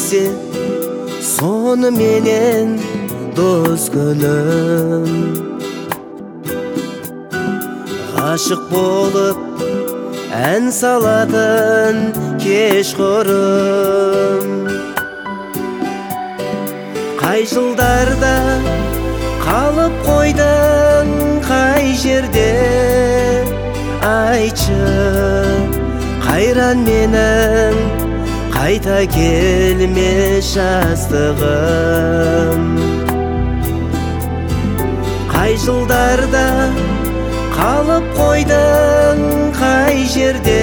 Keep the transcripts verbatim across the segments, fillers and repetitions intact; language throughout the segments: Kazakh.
келсе, соны менен дос көнөм. Ғашық болып ән салатын кешқұрым. Қай жылдарда қалып қойдың, қай жерде айтшы. Қайран менің қайта келме жастығым. Қай жылдарда қалып қойдың, қай жерде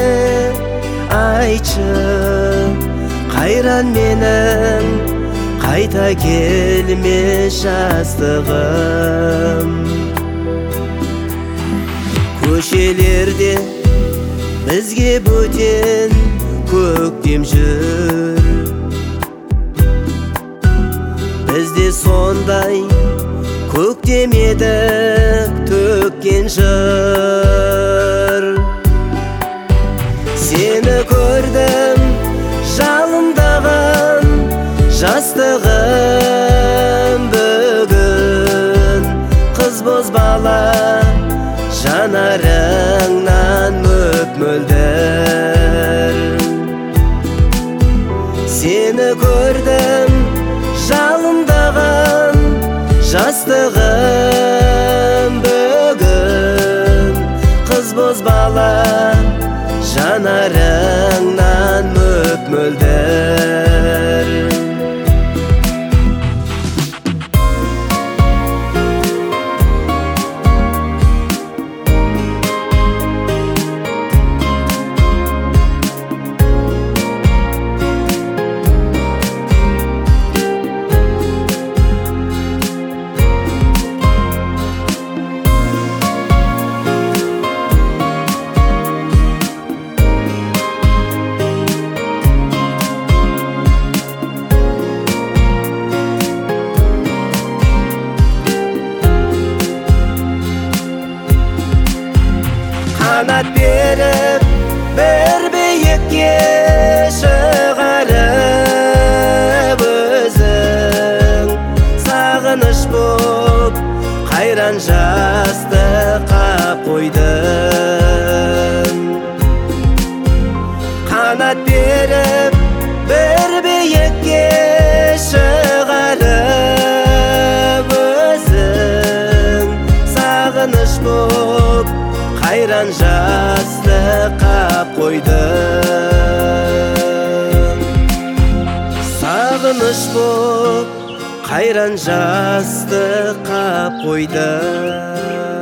айтшы. Қайран менің қайта келме жастығым. Көшелерде бізге бөтен көктем жүр. Бізде сондай көктем едік төккен жыр. Сені көрдім жалындаған жастығым. Бүгін қыз бозбала жанарыңнан мөп-мөлдір. Сені көрдім жалындаған жастығым. Бүгін қыз бозбала жанарыңнан мөп-мөлдір. Қанат беріп бір биікке шығарып, өзің сағыныш боп қайран жастыққа қойдың. Қанат беріп бір биікке шығарып, өзің сағыныш боп қайран жастыққа қойдың. Сағыныш боп қайран жастыққа қойдың.